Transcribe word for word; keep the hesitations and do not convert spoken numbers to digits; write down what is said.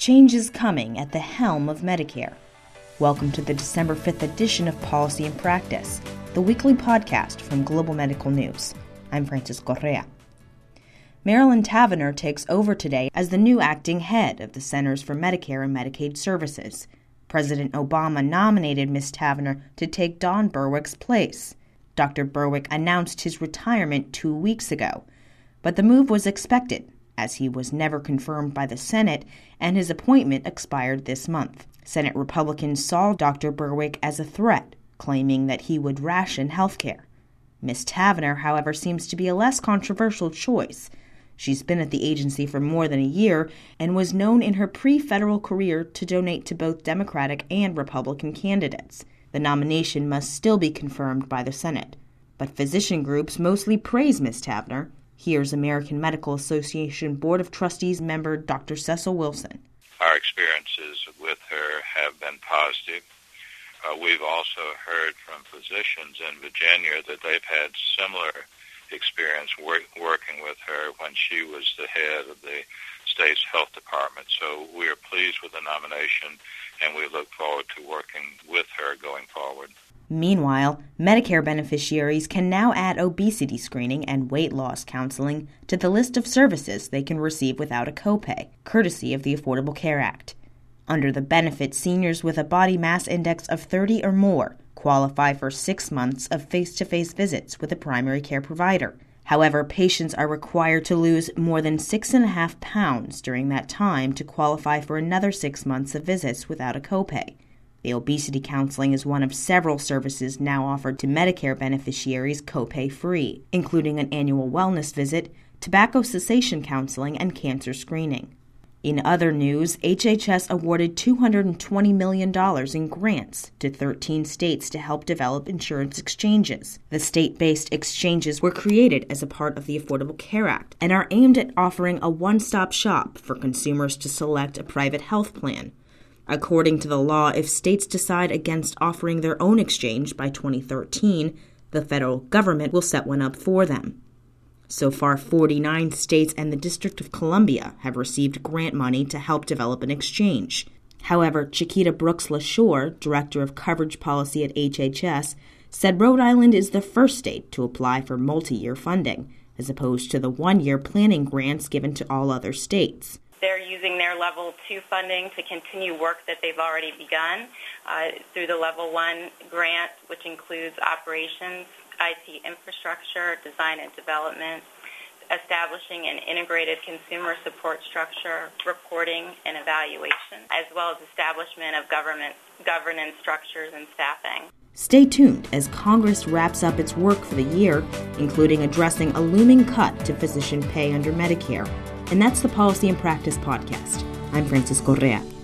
Change is coming at the helm of Medicare. Welcome to the December fifth edition of Policy and Practice, the weekly podcast from Global Medical News. I'm Frances Correa. Marilyn Tavenner takes over today as the new acting head of the Centers for Medicare and Medicaid Services. President Obama nominated Miz Tavenner to take Don Berwick's place. Doctor Berwick announced his retirement two weeks ago, but the move was expected, as he was never confirmed by the Senate, and his appointment expired this month. Senate Republicans saw Doctor Berwick as a threat, claiming that he would ration health care. Miz Tavenner, however, seems to be a less controversial choice. She's been at the agency for more than a year and was known in her pre-federal career to donate to both Democratic and Republican candidates. The nomination must still be confirmed by the Senate. But physician groups mostly praise Miz Tavenner. Here's American Medical Association Board of Trustees member Doctor Cecil Wilson. Our experiences with her have been positive. Uh, we've also heard from physicians in Virginia that they've had similar experience work, working with her when she was the head of the state's health department. So we are pleased with the nomination, and we look forward to working with her going forward. Meanwhile, Medicare beneficiaries can now add obesity screening and weight loss counseling to the list of services they can receive without a copay, courtesy of the Affordable Care Act. Under the benefit, seniors with a body mass index of thirty or more qualify for six months of face-to-face visits with a primary care provider. However, patients are required to lose more than six and a half pounds during that time to qualify for another six months of visits without a copay. The obesity counseling is one of several services now offered to Medicare beneficiaries copay-free, including an annual wellness visit, tobacco cessation counseling, and cancer screening. In other news, H H S awarded two hundred twenty million dollars in grants to thirteen states to help develop insurance exchanges. The state-based exchanges were created as a part of the Affordable Care Act and are aimed at offering a one-stop shop for consumers to select a private health plan. According to the law, if states decide against offering their own exchange by twenty thirteen, the federal government will set one up for them. So far, forty-nine states and the District of Columbia have received grant money to help develop an exchange. However, Chiquita Brooks-LaShore, Director of Coverage Policy at H H S, said Rhode Island is the first state to apply for multi-year funding, as opposed to the one-year planning grants given to all other states. They're using their Level two funding to continue work that they've already begun uh, through the Level one grant, which includes operations, I T infrastructure, design and development, establishing an integrated consumer support structure, reporting and evaluation, as well as establishment of government governance structures and staffing. Stay tuned as Congress wraps up its work for the year, including addressing a looming cut to physician pay under Medicare. And that's the Policy and Practice podcast. I'm Frances Correa.